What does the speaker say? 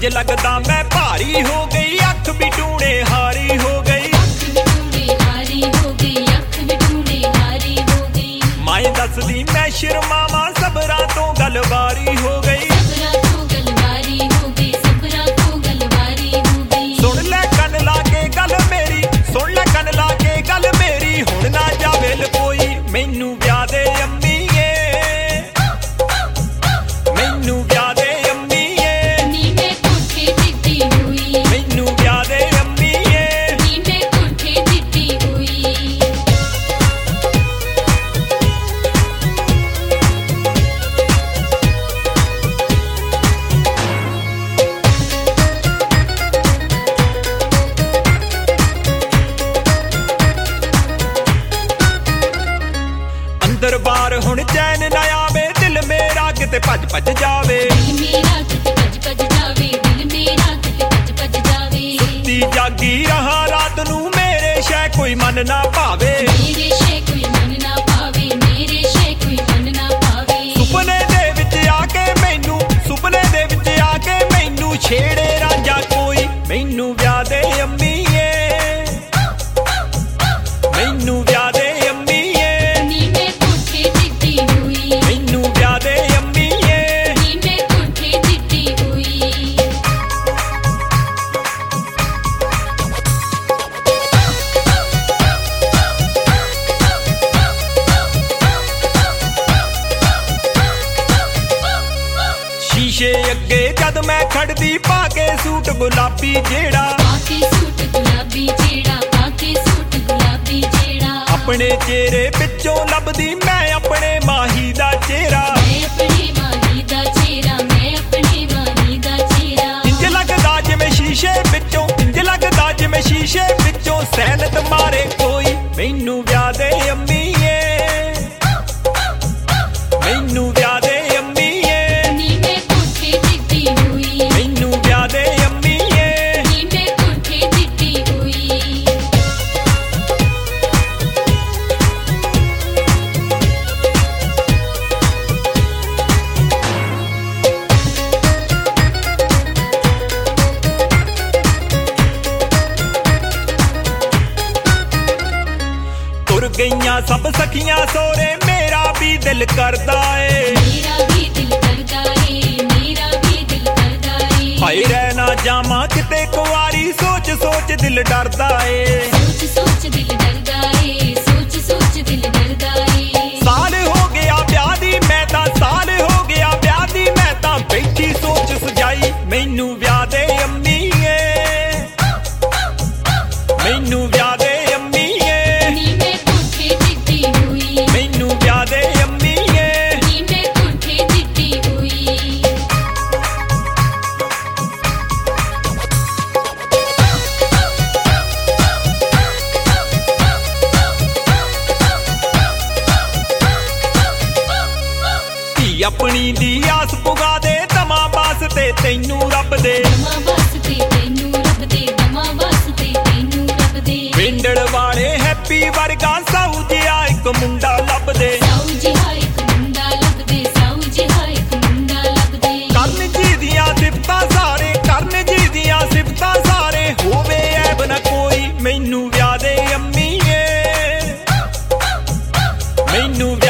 इंज लगदा मैं भारी हो गई, अख भी टूणे हारी हो गई, माए दसदी मैं शर्मावां सबरां तो गलवारी हो गई। सुन ले कन ला के गल मेरी, सुन ले कन ला के गल मेरी, हुण ना जावे लकोई मैनू ब्याह दे अम्मीए, मैनू ब्याह दे अम्मीए, मैनू ब्याह दे अम्मीए। अंदर बार हुण चैन ना आवे, दिल मेरा किते भज भज जावे, सुत्ती जागी रहा रात नू मेरे शै कोई मन ना भावे, सुपने दे विच आके मैनू, सुपने दे विच आके मैनू छेड़े रांझा कोई, मैनू ब्याह दे अम्मीए, मैनू ब्याह दे अम्मीए, मैनू ब्याह दे अम्मीए। शीशे अगे जद मैं खड़दी पाके सूट गुलाबी जेड़ा, अपने चेहरे पिछों लभदी मैं अपने माही दा चेहरा, इंज लगदा जिवें शीशे पिछों, इंज लगदा जिवें शीशे पिछों सैनत मारे कोई, मैनू ब्याह दे अम्मीए, मैनू ब्याह दे अम्मीए, मैनू ब्याह दे अम्मीए। तुर गईयां सब सखियां सोरे, मेरा भी दिल करदा ए, हाय रहना जामा किते कुआरी, सोच सोच दिल डरदा ए, साल हो गया ब्याह दी मैं तां, साल हो गया ब्याह दी मैं तां, बैठी सोच सजाई मैनू ब्याह दे अम्मीए, मैनू ब्याह दे अम्मीए, मैनू ब्याह दे अम्मीए। अपनी दी आस पुगा दे, तमा वास्ते तैनू रब दे, पिंडड़ वाले हैप्पी वर्गा साऊ जिहा इक मुंडा लब दे, करन जी दियां सिफतां सारे, करन जी दियां सिफतां सारे, होवे ऐब ना कोई मैनू ब्याह दे अम्मीए, मैनू